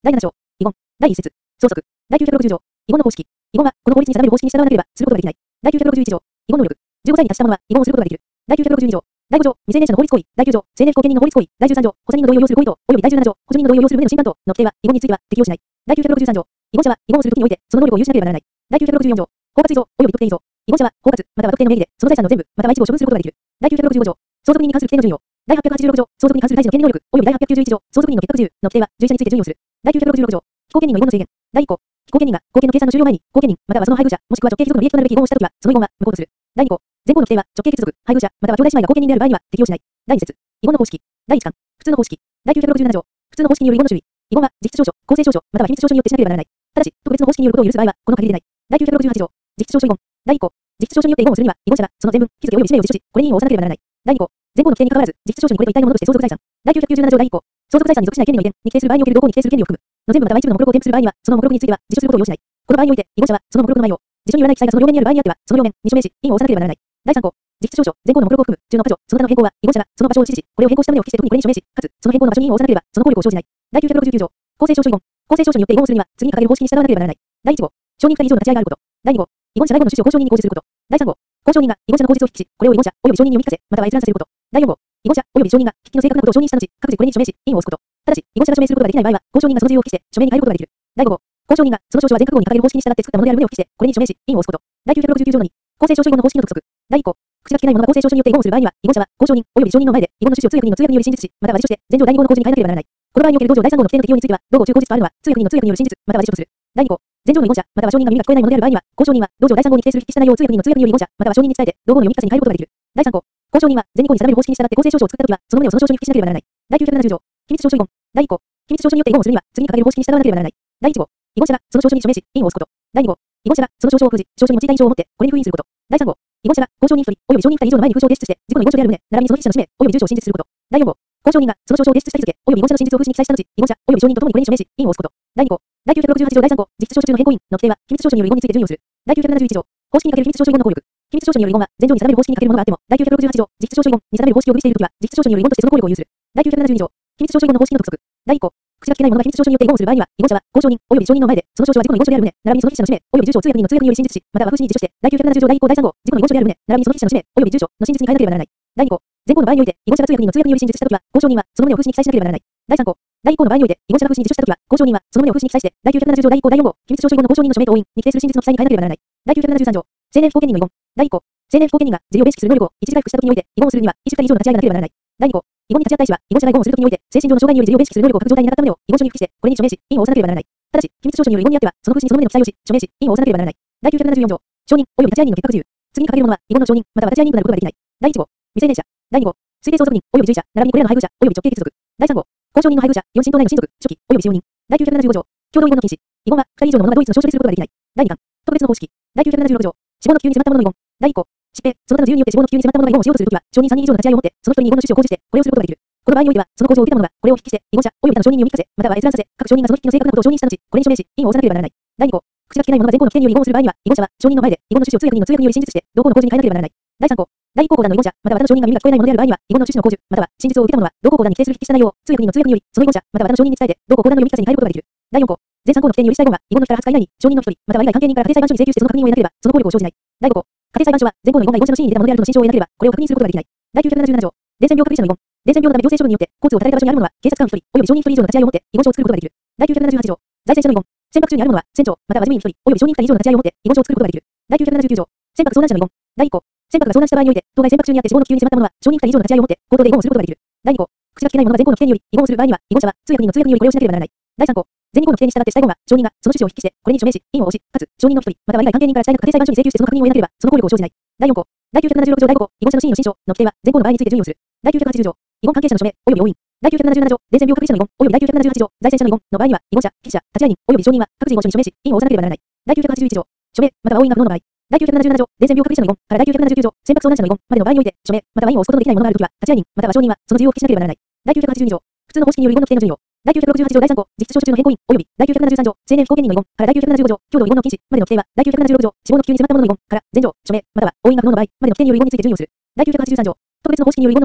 第7章、遺言。第1節、相続。第960条、遺言の方式。遺言は、この法律に定める方式に従わなければ、することができない。第961条、遺言能力。15歳に達した者は、遺言をすることができる。第962条、第5条、未成年者の法律行為。第9条、成年不後見人の法律行為。第13条、補佐人の同意を要する行為等、及び第17条、補助人の同意を要する旨の審判等の規定は、遺言については適用しない。第963条、遺言者は、遺言をするときにおいて、その能力を有しなければならない。第964条、包括以上、及び特定以上、遺言者は、包括、または特定の名義で、その財産の全部、または一部を処分することができる。第965条、相続人に関する規定の順位を。第886条、相続に関する大事の権利能力、及び第891条、相続人の結託自由の規定は、従者について順位をする。第966条、非後見人の遺言の制限。第1項、非後見人が、後見の計算の終了前に、後見人、またはその配偶者、もしくは直系貴族の利益となるべき遺言をしたときは、その遺言は無効とする。第2項、前項の規定は、直系貴族、配偶者、または兄弟姉妹が後見人である場合には、適用しない。第2節、遺言の方式。第1巻、普通の方式。第967条、普通の方式による遺言の種類。遺言は、実質証書、公正証書、または秘密証書によってしなければならない。ただし、特別の方式によることを許す場合は、この限りでない。第968条、実質証書遺言。第1項、実質証書によって遺言をするには、遺言者が、その全文、日付及び氏名を自主し、これに印を押さなければならない。第2項、前項の規定に関わらず、実質証書にこれと一体のものとして相続財産。第997条第1項、相続財産に属しない権利の遺伝に規定する場合における同項に規定する権利を含む。の全部または一部の目録を添付する場合には、その目録については、自首することを要しない。この場合において、遺言者は、その目録の内容、辞書によらない記載がその両面にある場合にあっては、その両面に署名し、印を押さなければならない。第3項、実質証書、前項の目録を含む、中の箇所、その他の変更は、遺言者が、その場所を指示し、これを変更した旨を記して特にこれに署名し、かつ、その変更の場所に印を押さなければ、その効力を生じない。第969条、公正証書遺言。公正証書によって遺言をするには、次に掲げる方式に従わなければならない。第1号、証人2人以上の立ち会いがあること。第2号、遺言者が遺言の趣旨を公証人に公示すること。第3号、公証人が遺言者の口実を筆記し、これを遺言者及び証人に読み聞かせ、または閲覧させること。第4号、遺言者及び証人が筆記の正確なことを承認した後、各自これに署名し、印を押すこと。ただし、遺言者が署名することができない場合は、公証人がその重要を記して、署名に変えることができる。第5号、公証人がその証書は全格号に掲げる方式に従って作ったものである旨を記して、これに署名し、印を押すこと。第969条の2、公正証書遺言の方式の督促。第1項、口が聞けない者が公正証書によって遺言をする場合には、遺言者は公証人及び証人の前で遺言の趣旨を通訳人の通訳により真実し、または自書して、前条第2項の公示に変えなければならない。この場合における同条第3項の規定の適用については、同項中口実とあるのは、通訳人の通訳による真実、または自書とする。第2項、前条の遺言者、または証人が耳が聞こえないものである場合には、公証人は同条第3項に規定する筆記した内容を通訳人の通訳により遺言者、または証人に伝えて、同項の読み聞かせに変えることができる。第3項、公証人は前2項に定める方式に従って公正証書を作ったときは、その旨をその証書に筆記しなければならない。第970条、機密証書遺言。第1項、機密証書によって遺言をするには、次に掲げる方式に従わなければならない。第1号、遺言者がその証書に署名し、印を押すこと。第2号、遺言者がその証書を封じ、証書に用いた印象を持って、これに封印すること。第3号、遺言者が公証人1人及び証人2人以上の前に封書を提出して、自己の遺言書である旨、並びにその筆者の氏名及び住所を真実すること。第4号、公証人がその証書を提出した日付及び遺言者の真実を封紙に記載した後、遺言者及び証人とともにこれに署名し、印を押すこと。第2項、第968条第3項、実質証書中の変更印の規定は、機密証書による遺言について順位をする。第971条、方式にかける機密証書遺言の効力。機密証書による遺言は、前条に定める方式にかけるものがあっても、第968条、実質証書遺言に定める方式を具備しているときは、実質証書による遺言としてその効力を有する。第972条、機密証書遺言の方式の督促。第1項、口が聞けない者が機密証書によって遺言をする場合には、遺言者は公証人及び証人の前で、その証書は自己の遺言書である旨、並びにその筆者の氏名及び住所を通訳人の通訳により真実し、または封紙に自書して、第970条第1項第3号、自己の遺言書である旨、並びにその筆者の氏名及び住所の真実に変えなければならない。第2項、前項の場合において、遺言者が通訳人の通訳により真実したときは、公証人はその旨を封紙に記載しなければならない。第3項、第1項の場合において、遺言者が封紙に自書したときは、公証人はその旨を封紙に記載して、第970条第1項第4号、機密証書遺言の公証人の署名と押印に規定する真実の記載に変えなければならない。第973条、成年不後見人の遺言。第1項、成年不後見人が事業をベースする能力を著し回復したときにおいて、遺言をするには、一種二人以上の立ち会いがなければならない。第2項、遺言に立ち会った医師は、遺言者が遺言をするときにおいて、精神上の障害により事業をベースする能力を欠く状態になった旨を遺言書に付記して、これに署名し、印を押さなければならない。ただし、機密証書による遺言にあっては、その封紙にその旨の記載をし、署名し、印を押さなければならない。第974条、証人及び立ち会い人の結託自由。次に掲げるものは、遺言の証人、または立ち会い人となることができない。第1号、未成年者。第2号、推定相続人及び随者、並びにこれらの配偶者及び直系貴族。第3号、公証人の配偶者、四親等内の親族、初期及び使用人。第975条、共同遺言の禁止。遺言は、2人以上の者が同一の証書ですることができない。第2巻、特別の方式。第976条、死亡の急に迫った者の遺言。第1項、疾病、その他の自由によって死亡の急に迫った者が遺言をしようとするときは、証人3人以上の立ち会いをもって、その一人に遺言の趣旨を公示して、これをすることができる。この場合においては、その公示を受けた者が、これを筆記して、遺言者及び他の証人に読み聞かせ、または閲覧させ、各証人がその筆記の正確なことを承認した後、これに署名し、印を押さなければならない。第2項、口が聞けない者が前項の規定により遺言をする場合には、遺言者は証人の前で、遺言の趣旨を通訳人の通訳により真実して、同項の公示に変えなければならない。第3項、第1項講談の遺言者、または他の証人が耳が聞こえない者である場合には、遺言の趣旨の公示、または真実を受けた者は、同項講談に規定する筆記した内容を通訳人の通訳により、その遺言者、または他の証人に伝えて、同項講談の読み聞かせに変えることができる。第4項、前3項の規定によりした遺言は、遺言の日から20日以内に、証人の1人、または以外関係人から家庭裁判所に請求してその確認を得なければ、その効力を生じない。第5項、家庭裁判所は、前項の遺言が遺言者の真意に出たものであるとの心証を得なければ、これを確認することができない。第977条、伝染病隔離者の遺言。伝染病のため行政処分によって、交通を絶たれた場所にある者は、警察官1人、及び証人1人以上の立ち会いをもって、遺言書を作ることができる。第978条、財政者の遺言。船舶中にある者は、船長、または事務員1人、及び証人2人以上の立ち会いをもって、遺言書を作ることができる。第979条、船舶遭難者の遺言。第1項、船舶が遭難した場合において、当該船舶中にあって死亡の急に迫った者は、証人2人以上の立ち会いをもって、口頭で遺言をすることができる。第2項、口が聞けない者が前項の規定により、遺言をする場合には、遺言者は、通訳人の通訳によりこれをしなければならない。第3項、前2項の規定に従ってした遺言は、証人がその趣旨を筆記して、これに署名し、印を押し、かつ、証人の1人、または以外関係人から伝えなく家庭裁判所に請求してその確認を得なければ、その効力を生じない。第4項、第976条第5項、遺言者の真意の心証の規定は、前項の場合について順位をする。第980条、遺言関係者の署名、及び押印。第977条、伝染病隔離者の遺言、及び第978条、財政者の遺言の場合には、遺言者、筆者、立ち会い人、及び証人は、各自遺言書に署名し、印を押さなければならない。第981条、署名、または押印が不能の場合。第977条、伝染病隔離者の遺言から第979条、船舶遭難者の遺言までの場合において、署名、または印を押すことのできないものがあるときは、立ち会い人、または証人は、その自由を記しなければならない。第982条、普通の方式による遺言の規定の順位を。第968条第3項、実質証書中の変更印、及び第973条、成年不後見人の遺言から第975条、共同遺言の禁止までの規定は、第976条、死亡の急に迫った者の遺言から前条、署名、または押印が不能の場合までの規定による遺言について順位をする。第983条、特別の方式による遺言の効力。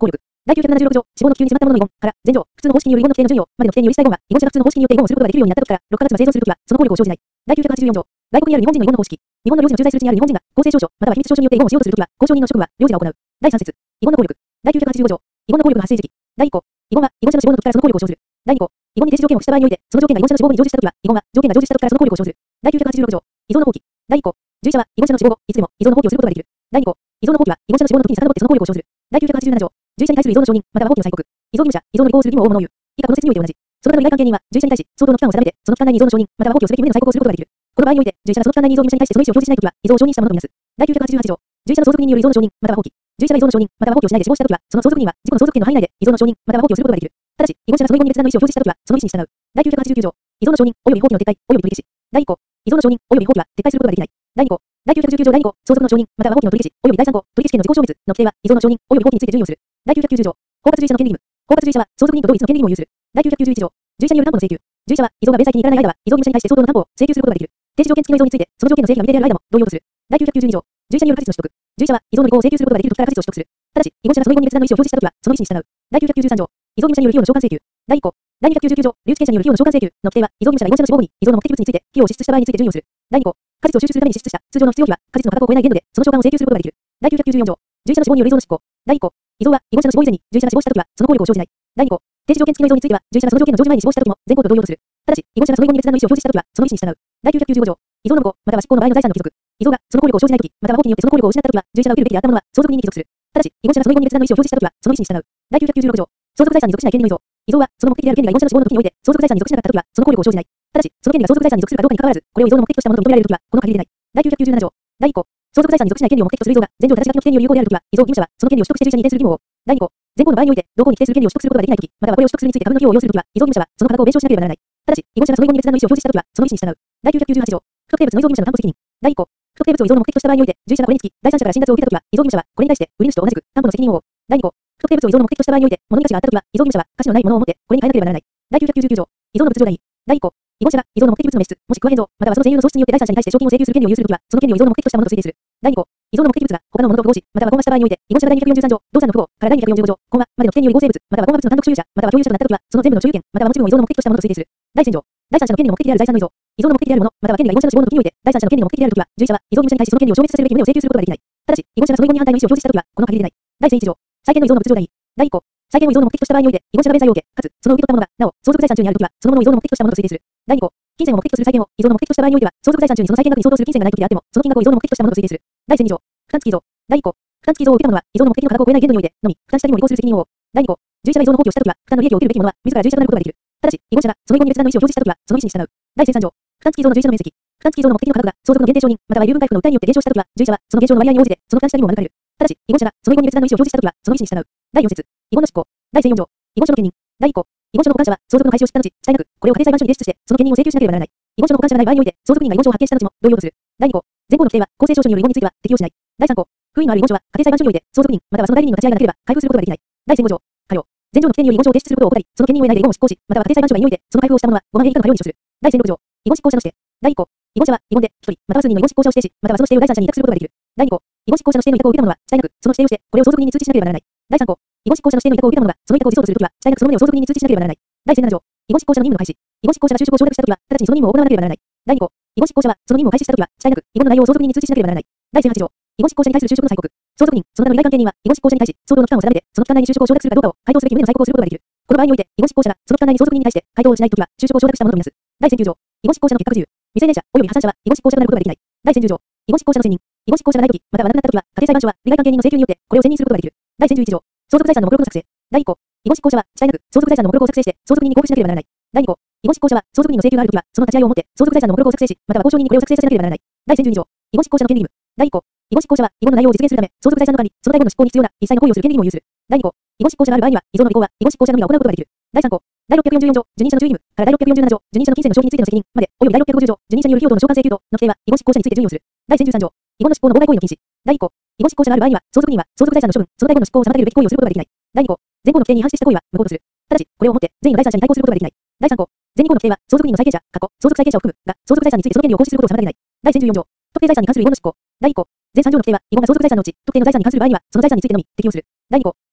第976条、死亡の急に迫ったものの遺言から、前条、普通の方式による遺言の規定の順位を、までの規定によりした遺言は、遺言者が普通の方式によって遺言をすることができるようになった時から、6ヶ月まで生存するときは、その効力を生じない。第984条、外国にある日本人の遺言の方式。日本の領事の駐在する地にある日本人が、公正証書、または秘密証書によって遺言をしようとするときは、公証人の職務は、領事が行う。第3節、遺言の効力。第985条、遺言の効力の発生時期。第2項、遺言は、遺言者の死亡の時からその効力を生ずる。第2項、遺言に提示条件を付した場合において、その条件が遺言者の死亡後に成就したときは、遺言は、条件が成就したときからその効力を生ずる。第986条、遺贈の放棄。第1項、従者は、遺言者の死亡後、いつでも、遺贈の放棄をすることができる。第2項、遺贈の放棄は、遺言者の死亡の時に遡ってその効力を生ずる。第987条、従者に対する遺贈の承認、または放棄の催告。遺贈義務者、遺贈の履行をする義務を負う者を言う。以下この説において同じ。その他の利害関係人は、従者に対し、相当の期間を定めて、その期間内に遺贈の承認、または放棄をすべき旨の催告をすることができる。この場合において、従者がその期間内に遺贈義務者に対してその意思を表示しないときは、遺贈を承認したものとみなす。第988条、従者の相続人による遺贈の承認、または放棄。従者が遺贈の承認、または放棄をしないで死亡したときは、その相続人は、自己の相続権の範囲内で遺贈の承認、または放棄をすることができる。ただし、遺言者がその遺言に別段の意思を表示したときは、その意思に従う。第989条、遺贈の承認、及び放棄の撤回、及び取り消し。第1項、遺贈の承認、及び放棄は撤回することができない。第2項、第919条第2項、相続の承認、または放棄の取り消し、及び第3項、取り消し権の自己消滅の規定は、遺贈の承認、及び放棄について順位をする。第990条、包括従者の権利義務。包括従者は、相続人と同一の権利義務を有する。第991条、従者による担保の請求。従者は、遺贈が弁済期に至らない間は、遺贈義務者に対して相当の担保を請求することができる。停止条件付きの遺贈について、その条件の請求が未定である間も、同様とする。第992条、従者による果実の取得。従者は、遺贈の履行を請求することができる時から果実を取得する。ただし、遺言者がその遺言に別段の意思を表示したときは、その意思に従う。第993条、遺贈義務者による費用の償還請求。第1項、第299条、留置権者による費用の償還請求の規定は、遺贈義務者が遺言者の死亡後に、遺贈の目的物について、費用を支出した場合について順位をする。第2項、果実を収集するために支出した通常の必要費は、果実の価格を超えない限度で、その償還を請求することができる。第994条、従者の死亡による遺贈の執行。第1項、遺贈は、遺言者の死亡以前に、従者が死亡したときは、その効力を生じない。第2項、停止条件付きの遺贈については、従者がその条件の成就前に死亡したときも、前項と同様とする。ただし、遺言者がその遺言に別段の意思を表示したときは、その意思に従う。第995条、遺贈の無効、または執行の場合の財産の帰属。遺贈がその効力を生じないとき、または放棄によってその効力を失ったときは、従者が受けるべきであったものは相続人に帰属する。ただし、遺言者がその遺言に別段の意思を表示したときは、その意思に従う。第996条、相続財産に属しない権利の遺贈。遺贈は、その目的である権利が遺言者の死亡の時において、相続財産に属しなかったときは、その効力を生じない。ただし、その権利が相続財産に属するかどうかに関わらず、これを遺贈の目的としたものと認められるときは、この限りでない。第997条、第1項、相続財産に属しない権利を目的とする遺贈が、前条正し書きの規定による有効であるときは、遺贈義務者は、その権利を取得して従者に移転する義務を負う。第2項、前項の場合において、同項に規定する権利を取得することができないとき、またはこれを取得するについて価格の費用を要するときは、遺贈義務者は、その価格を弁償しなければならない。ただし、遺言者がその遺言に別段の意思を表示したときは、その意思に従う。第998条、不特定物の遺贈義務者の担保責任。第1項、不特定物を遺贈の目的とした場合において、従者がこれにつき、第三者から侵奪を受けたときは、遺贈義務者は、これに対して、売り主と同じく、担保の責任を負う。第2項、不特定物を遺贈の目的とした場合において、物に価値があったときは、遺贈義務者は、価値のないものを持って、これに変えなければならない。第999条、遺贈の物上代位。第1項、遺言者が遺贈の目的物の滅失、もしくは変造、またはその占有の喪失によって第三者に対して賞金を請求する権利を有するときは、その権利を遺贈の目的としたものと推定する。第2項、遺贈の目的物が他のものと符合し、または混和した場合において、遺言者が第243条、同産の符合から第245条、混和までの規定により合成物、または混和物の単独所有者、または共有者となったときは、その全部の所有権、または持ち分を遺贈の目的としたものと推定する。第10条、第三者の権利の目的である財産の遺贈。遺贈の目的であるもの、または権利が遺言者の死亡の時において、第三者の権利の目的であるときは、従者は遺贈義務者に対しその権利を消滅させるべき旨を請求することができない。ただし、遺言者がその遺言に反対の意思を表示したときは、この限りでない。第11条、債権の遺贈の物上代位。第1項、債権を遺贈の目的とした場合において、遺言者が弁済を受け、かつ、その受け取ったものが、なお、相続財産中にあるときは、そのものを遺贈の目的としたものと推定する。第2項、金銭を目的とする債権を遺贈の目的とした場合においては、相続財産中にその債権額に相当する金銭がないときであっても、その金額を遺贈の目的としたものと推定する。第12条、負担付き遺贈。第1項、負担付き遺贈を受けた者は、遺贈の目的の価格を超えない限度において、のみ、負担したりも履行する責任を負う。第2項、従者が遺贈の放棄をしたときは、負担の利益を受けるべき者は、自ら従者となることができる。ただし、遺言者がその遺言に別段の意思を表示したときは、その意思に従う。第13条、負担付き遺贈の従者の面積。負担付き遺贈の目的の価格が相続の限定承認、または有分回復の訴えによって減少したときは、従者はその減少の割合に応じて、その負担したりも免れる。ただし、遺言者がその遺言に別段の意思を表示したときは、その意思に従う。第4節、遺言の執行。第14条、遺言書の権人。第1項、遺言書の保管者は相続の開始を知った後、したいなく、これを家庭裁判所に提出して、その権人を請求しなければならない。遺言書の保管者がない場合において、相続人が遺言書を発見した後も同様とする。第2項、前項の規定は公正証書による遺言については適用しない。第3項、不意のある遺言書は家庭裁判所において相続人またはその代理人の立ち会いがなければ開封することができない。第15条、過料。前条の規定により遺言書を提出することを怠り、その権人を得ないで遺言を執行し、または家庭裁判所が意においてその開封をした者は5万円以下の過料に処する。第16条、遺言執行者の指定。第1項、遺言者は遺言で1人または数人の遺言執行者を指定し、またはその指定を第三者に委託することができる。第2項、遺言執行者の指定の委託を受けた者はしたいなく、その指定をしてこれを相続人に通知しなければならない。第3項、遺言執行者の指定の委託を受けた者がその委託を実装とするときはしたいなくその旨を相続人に通知しなければならない。第17条、遺言執行者の任務の開始。遺言執行者が就職を承諾したときは直ちにその任務を行わなければならない。第2項、遺言執行者はその任務を開始したときはしたいなく遺言の内容を相続人に通知しなければならない。第18条、遺言執行者に対する就職の催告。相続人、その他の利害関係人は遺言執行者に対し相当の期間を定めて、その期間内に就職を承諾するかどうかを回答すべき旨の催告をすることができる。この場合において、遺言執行者がその期間内に相続人に対して回答をしないときは就職を承諾したものとみなす。第19条、遺言執行者の結託自由。未成年者及び破産者は遺言執行者となることができない。第10条、遺言執行者の選任。遺言執行者がないとき、または亡くなったときは、家庭裁判所は利害関係人の請求によってこれを選任することができる。第11条、相続財産の目録の作成。第1項、遺言執行者はしたいなく相続財産の目録を作成して相続人に交付しなければならない。第2項、遺言執行者は相続人の請求があるときはその立ち会いをもって相続財産の目録を作成し、または交渉人にこれを作成させなければならない。第12条、遺言執行者の権利義務。第1項、遺言執行者は遺言の内容を実現するため相続財産の管理、その対後の執行に必要な一切の行為をする権利義務を有する。第2項、遺言執行者がある場合には遺贈の履行は遺言執行者のみが行うことができる。第3項、第644条、受任者の注意義務から第647条、受任者の金銭の消費についての責任まで、及び第650条、受任者による費用等の償還請求等の規定は遺言執行者について準用する。第1013条、遺言の執行の妨害行為の禁止。第1項、遺言執行者がある場合には相続人は相続財産の処分、その対後の執行を妨げるべき行為をすることができない。第2項、前項の規定に違反してした行為は無効とする。ただし、これをもって善意の第三者に対抗することができない。第3項、前2項の規定は相続人の債権者、相続債権者を含むが相続財産についてその権利を行使することを妨げない。第1014条、特定財産に関する遺言の執行。第1項、前3条の規定は遺言が相続財産のうち特定の財産に関する場合にはその財産についてのみ適用する。第2項、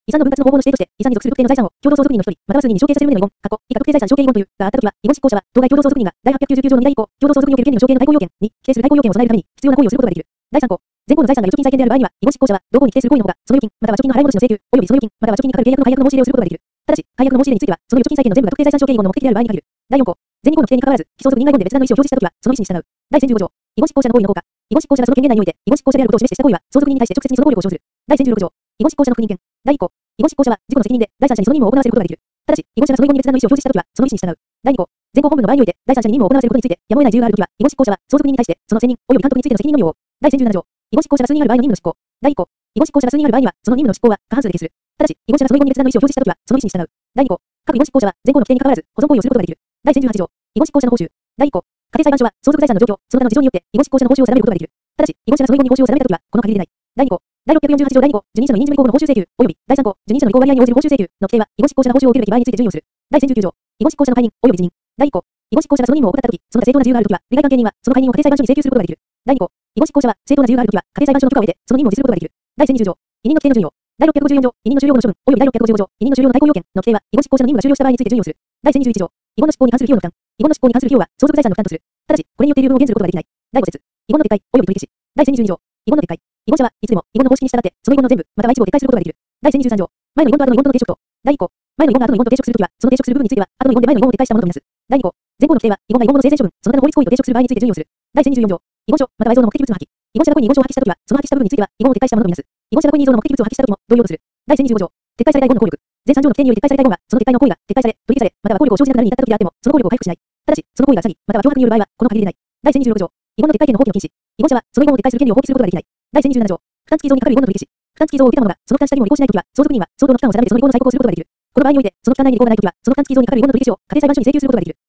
遺産の分割の方法の指定として、遺産に属する特定の財産を共同相続人の一人、または数人に承継させる旨の遺言、以下特定財産承継遺言というがあったときは、遺言執行者は当該共同相続人が第899条の2題以降、共同相続における権利の承継の対抗要件に規定する対抗要件を備えるために必要な行為をすることができる。第3項、前項の財産が預貯金債権である場合には、遺言執行者は同項に規定する行為のほか、その預金または貯金の払い戻しの請求、およびその預金または貯金にかかる契約の解約の申し入れをすることができる。ただし、解約の申し入れについては、その預貯金債権の全部が特定財産承継遺言の目的である場合に限る。第4項、前2項の規定に関わらず、既相続人が遺言で別段の意思を表示したときは、その意思に従う。第1015条、遺言執行者の行為の効果。遺言執行者がその権限内において、遺言執行者であることを示してした行為は、相続人に対して直接にその効力を生じる。第1016条、遺言執行者の確認権。第1項、遺言執行者は自己の責任で第三者にその任務を行わせることができる。ただし、遺言者がその遺言に別段の意思を表示したときは、その意思に従う。第2項、前項本文の場合において、第三者に任務を行わせることについて、やむを得ない理由があるときは、遺言執行者は相続人に対して、その責任及び監督についての責任のみを負う。第1017条、遺言執行者が数人ある場合の任務の執行。第1項、遺言執行者が数人ある場合には、その任務の執行は過半数で決する。ただし、遺言者がその遺言に別段の意思を表示したときは、その意思に従う。第2項、各遺言執行者は前項の規定に関わらず、保存行為をすることができる。第1018条、遺言執行者の報酬。第1項、家庭裁判所は相続財産の状況、その他の事情によって遺言執行者の報酬を定めることができる。ただし、遺言者がその遺言に報酬を定めたときは、この限りでない。第2項、第648条第2項、受任者の委任状以降の報酬請求、及び第3項、受任者の意向割合に応じる報酬請求の規定は、遺言執行者が報酬を受けるべき場合について順位をする。第1019条、遺言執行者の解任、及び辞任。第1項、遺言執行者がその任務を怠ったとき、その他正当な理由があるときは、利害関係人は、その解任を家庭裁判所に請求することができる。第2項、遺言執行者は正当な理由があるときは、家庭裁判所の許可を得て、その任務を実することができる。第1020条、委任の規定の順位を。第654条、委任の終了後の処分、及び第655条、委任の終了の対抗要件の規定は、遺言執行者の任務が終了した場合について順位をする。第1021条、遺言の執行に関する費用の負担。遺言の執行に関する費用は、相続財産の負担とする。ただし、これによっている分を減ずることができない。第5節、遺言の撤回、及び取り消し。第1022条、遺言の撤回。遺言者はいつでも遺言の方式に従って、その遺言の全部、または一部を撤回することができる。第1023条、前の遺言と後の遺言との抵触と。第1項、前の遺言が後の遺言と抵触するときは、その抵触する部分については、後の遺言で前の遺言を撤回したものとみなす。第2項、前項の規定は、遺言が遺言後の生前処分、その他の法律行為と抵触する場合について順位をする。第1024条、遺言書、または遺贈の目的物の破棄。遺言者が故意に遺言書を破棄したときは、その破棄した部分については、遺言を撤回したものとみなす。遺言者が故意に遺贈の目的物を破棄したときも、同様とする。第1025条、撤回された遺言の効力。前3条の規定により撤回された遺言は、その撤回の行為が撤回され、取り消され、または効力を生じなくなるに至ったときであっても、その効力を回復しない。ただし、その行為が詐欺、または脅迫による場合は、この限りでない。第1026条、遺言の撤回権の放棄の禁止。遺言者は、その遺言を撤回する権利を放棄することができない。第1027条、負担付き遺贈にかかる遺言の取り消し。負担付き遺贈を受けた者が、その負担した遺言を履行しないときは、相続人は相当の期間を定めてその遺言の再告をすることができる。この場合において、その期間内に履行がないときは、その負担付き遺贈にかかる遺言の取り消しを家庭裁判所に請求することができる。